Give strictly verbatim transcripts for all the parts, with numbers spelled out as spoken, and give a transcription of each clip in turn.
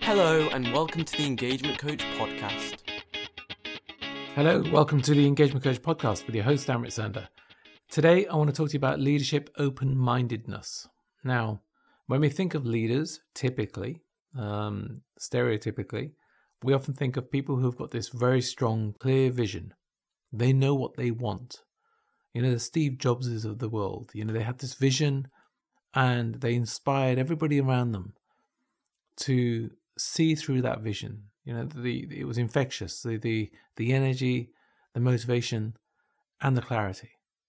Hello and welcome to the Engagement Coach podcast. Hello, welcome to the Engagement Coach podcast with your host, Amrit Sander. Today, I want to talk to you about leadership open-mindedness. Now, when we think of leaders, typically, um, stereotypically, we often think of people who've got this very strong, clear vision. They know what they want. You know, the Steve Jobses of the world. You know, they had this vision and they inspired everybody around them to see through that vision. You know, the it was infectious. The the the energy, the motivation, and the clarity.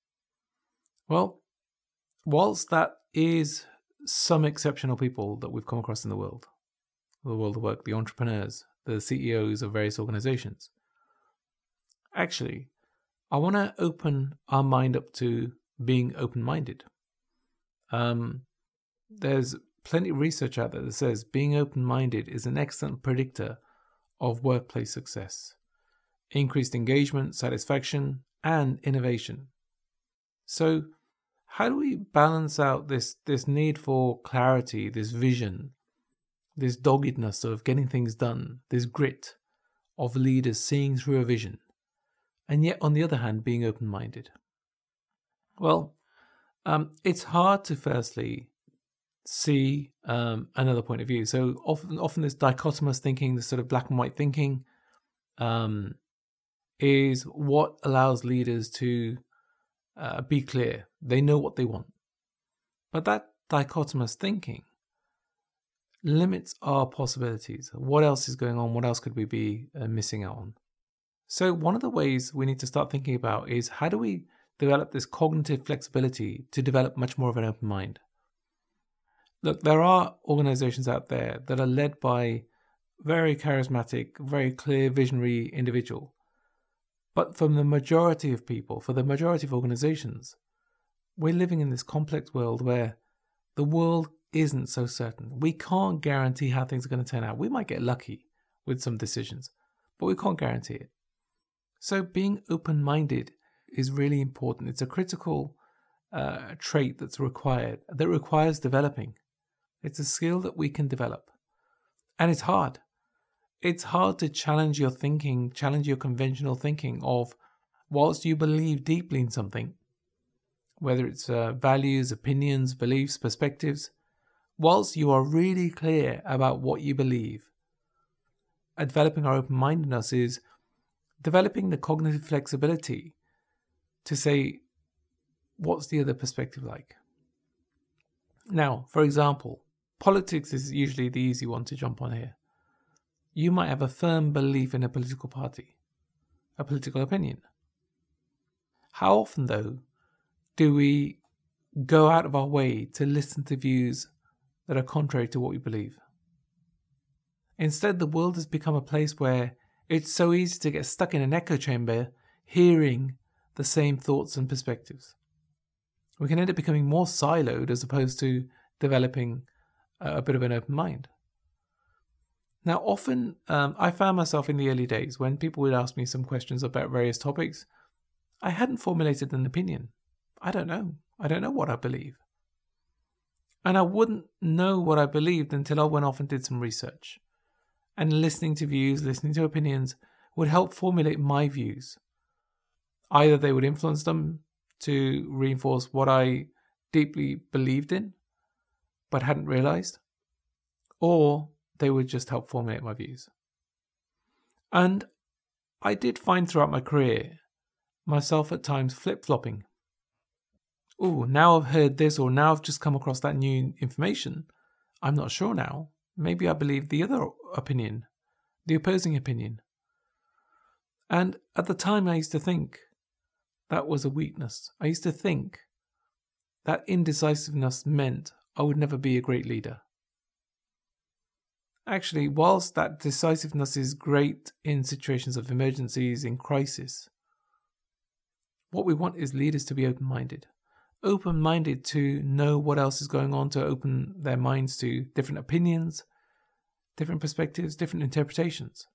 Well, whilst that is some exceptional people that we've come across in the world, the world of work, the entrepreneurs, the C E Os of various organizations, actually, I want to open our mind up to being open-minded. Um, there's plenty of research out there that says being open-minded is an excellent predictor of workplace success, increased engagement, satisfaction, and innovation. So how do we balance out this, this need for clarity, this vision, this doggedness of getting things done, this grit of leaders seeing through a vision, and yet on the other hand being open-minded? Well, um, it's hard to firstly see um, another point of view. So often, often this dichotomous thinking, this sort of black and white thinking, um, is what allows leaders to uh, be clear. They know what they want. But that dichotomous thinking limits our possibilities. What else is going on? What else could we be uh, missing out on? So one of the ways we need to start thinking about is how do we develop this cognitive flexibility to develop much more of an open mind? Look, there are organizations out there that are led by very charismatic, very clear, visionary individual. But from the majority of people, for the majority of organizations, we're living in this complex world where the world isn't so certain. We can't guarantee how things are going to turn out. We might get lucky with some decisions, but we can't guarantee it. So being open-minded is really important. It's a critical uh, trait that's required, that requires developing. It's a skill that we can develop. And it's hard. It's hard to challenge your thinking, challenge your conventional thinking of, whilst you believe deeply in something, whether it's uh, values, opinions, beliefs, perspectives, whilst you are really clear about what you believe, uh, developing our open-mindedness is developing the cognitive flexibility to say, what's the other perspective like? Now, for example, politics is usually the easy one to jump on here. You might have a firm belief in a political party, a political opinion. How often, though, do we go out of our way to listen to views that are contrary to what we believe? Instead, the world has become a place where it's so easy to get stuck in an echo chamber, hearing the same thoughts and perspectives. We can end up becoming more siloed as opposed to developing a bit of an open mind. Now, often um, I found myself in the early days when people would ask me some questions about various topics, I hadn't formulated an opinion. I don't know. I don't know what I believe. And I wouldn't know what I believed until I went off and did some research. And listening to views, listening to opinions would help formulate my views. Either they would influence them to reinforce what I deeply believed in, but hadn't realized, or they would just help formulate my views. And I did find throughout my career myself at times flip-flopping. Oh, now I've heard this, or now I've just come across that new information. I'm not sure now. Maybe I believe the other opinion, the opposing opinion. And at the time I used to think that was a weakness. I used to think that indecisiveness meant I would never be a great leader. Actually, whilst that decisiveness is great in situations of emergencies, in crisis, what we want is leaders to be open-minded. Open-minded to know what else is going on, to open their minds to different opinions, different perspectives, different interpretations.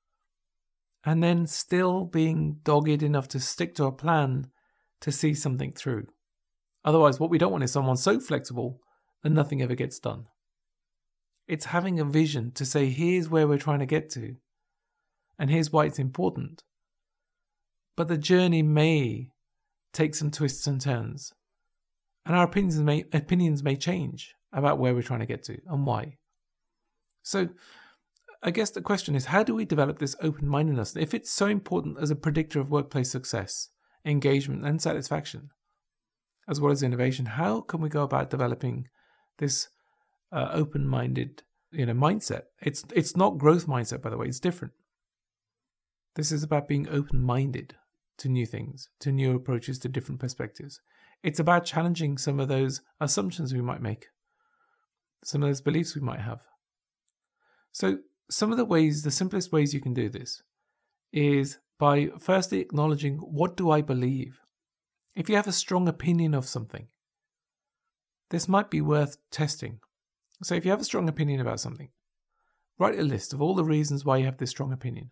And then still being dogged enough to stick to a plan to see something through. Otherwise, what we don't want is someone so flexible that nothing ever gets done. It's having a vision to say, here's where we're trying to get to, and here's why it's important. But the journey may take some twists and turns, and our opinions may, opinions may change about where we're trying to get to and why. So I guess the question is, how do we develop this open-mindedness? If it's so important as a predictor of workplace success, engagement and satisfaction, as well as innovation, how can we go about developing this uh, open-minded, you know, mindset? It's it's not growth mindset, by the way. It's different. This is about being open-minded to new things, to new approaches, to different perspectives. It's about challenging some of those assumptions we might make, some of those beliefs we might have. So some of the ways, the simplest ways you can do this is by firstly acknowledging, what do I believe? If you have a strong opinion of something, this might be worth testing. So if you have a strong opinion about something, write a list of all the reasons why you have this strong opinion.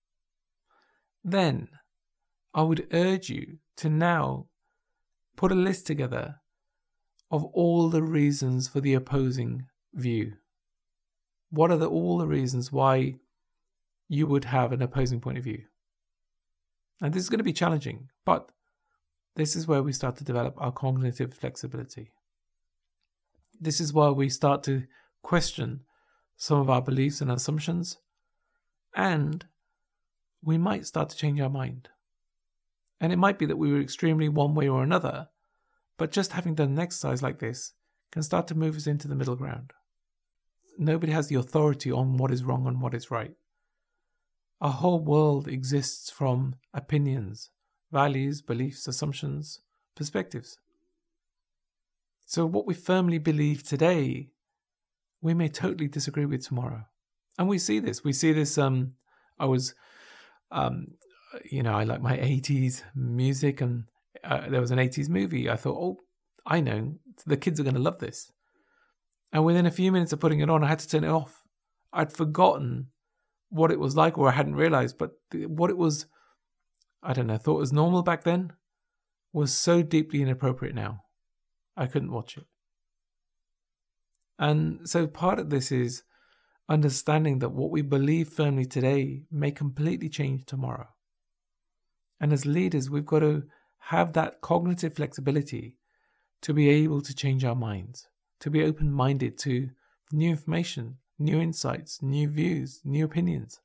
Then I would urge you to now put a list together of all the reasons for the opposing view. What are the, all the reasons why you would have an opposing point of view? And this is going to be challenging, but this is where we start to develop our cognitive flexibility. This is where we start to question some of our beliefs and assumptions, and we might start to change our mind. And it might be that we were extremely one way or another, but just having done an exercise like this can start to move us into the middle ground. Nobody has the authority on what is wrong and what is right. Our whole world exists from opinions, values, beliefs, assumptions, perspectives. So what we firmly believe today, we may totally disagree with tomorrow. And we see this. We see this, um, I was, um, you know, I like my eighties music, and uh, there was an eighties movie. I thought, oh, I know, the kids are going to love this. And within a few minutes of putting it on, I had to turn it off. I'd forgotten what it was like, or I hadn't realized, but what it was, I don't know, thought was normal back then was so deeply inappropriate now. I couldn't watch it. And so part of this is understanding that what we believe firmly today may completely change tomorrow. And as leaders, we've got to have that cognitive flexibility to be able to change our minds, to be open-minded to new information, new insights, new views, new opinions.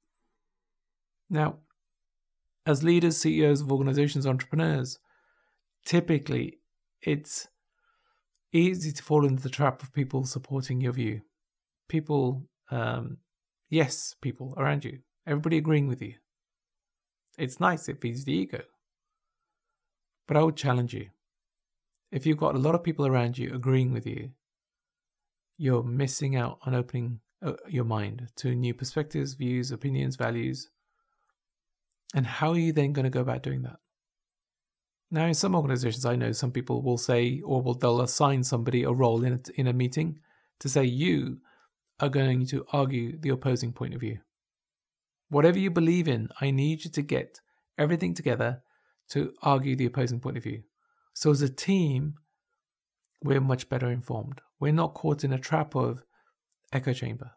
Now, as leaders, C E Os of organizations, entrepreneurs, typically it's easy to fall into the trap of people supporting your view. People, um, yes, people around you, everybody agreeing with you. It's nice, it feeds the ego. But I would challenge you. If you've got a lot of people around you agreeing with you, you're missing out on opening uh, your mind to new perspectives, views, opinions, values. And how are you then going to go about doing that? Now, in some organizations, I know some people will say, or will they'll assign somebody a role in a, in a meeting to say, you are going to argue the opposing point of view. Whatever you believe in, I need you to get everything together to argue the opposing point of view. So as a team, we're much better informed. We're not caught in a trap of echo chamber.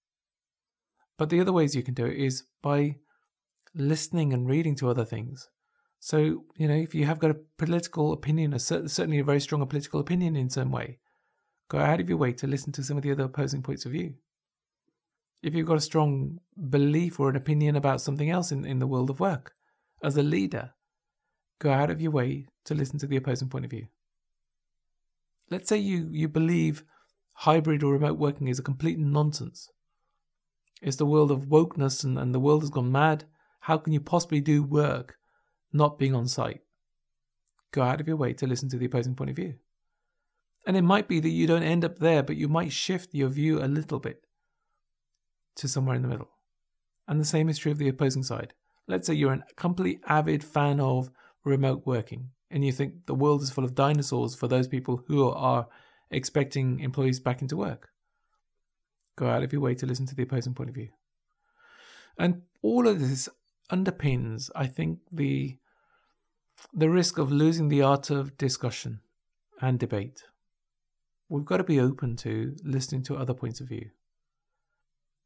But the other ways you can do it is by listening and reading to other things. So, you know, if you have got a political opinion, a cer- certainly a very strong political opinion in some way, go out of your way to listen to some of the other opposing points of view. If you've got a strong belief or an opinion about something else in, in the world of work, as a leader, go out of your way to listen to the opposing point of view. Let's say you, you believe hybrid or remote working is a complete nonsense. It's the world of wokeness and, and the world has gone mad. How can you possibly do work not being on site? Go out of your way to listen to the opposing point of view. And it might be that you don't end up there, but you might shift your view a little bit to somewhere in the middle. And the same is true of the opposing side. Let's say you're a complete avid fan of remote working, and you think the world is full of dinosaurs for those people who are expecting employees back into work. Go out of your way to listen to the opposing point of view. And all of this underpins, I think, the the risk of losing the art of discussion and debate. We've got to be open to listening to other points of view.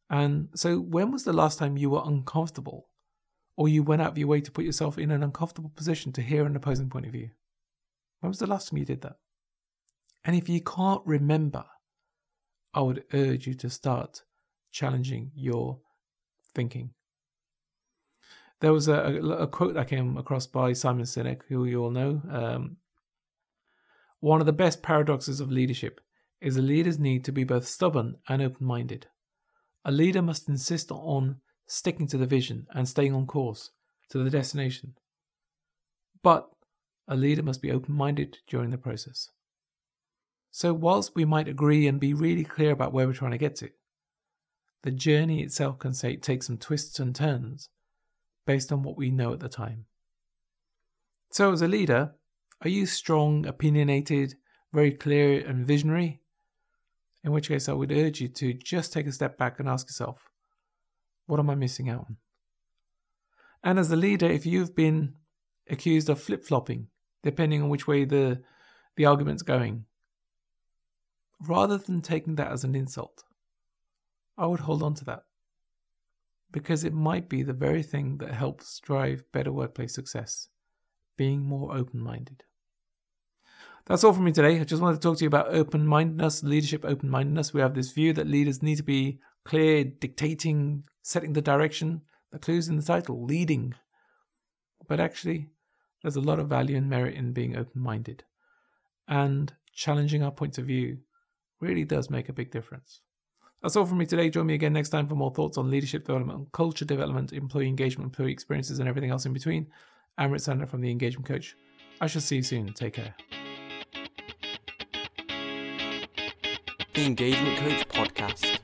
And so when was the last time you were uncomfortable, or you went out of your way to put yourself in an uncomfortable position to hear an opposing point of view? When was the last time you did that? And if you can't remember, I would urge you to start challenging your thinking. There was a, a, a quote I came across by Simon Sinek, who you all know. Um, One of the best paradoxes of leadership is a leader's need to be both stubborn and open-minded. A leader must insist on sticking to the vision and staying on course to the destination. But a leader must be open-minded during the process. So whilst we might agree and be really clear about where we're trying to get to, the journey itself can say, take some twists and turns based on what we know at the time. So as a leader, are you strong, opinionated, very clear and visionary? In which case I would urge you to just take a step back and ask yourself, what am I missing out on? And as a leader, if you've been accused of flip-flopping, depending on which way the, the argument's going, rather than taking that as an insult, I would hold on to that. Because it might be the very thing that helps drive better workplace success, being more open-minded. That's all from me today. I just wanted to talk to you about open-mindedness, leadership open-mindedness. We have this view that leaders need to be clear, dictating, setting the direction. The clue's in the title, leading. But actually, there's a lot of value and merit in being open-minded. And challenging our points of view really does make a big difference. That's all from me today. Join me again next time for more thoughts on leadership development, culture development, employee engagement, employee experiences, and everything else in between. I'm Amrit Sandler from The Engagement Coach. I shall see you soon. Take care. The Engagement Coach Podcast.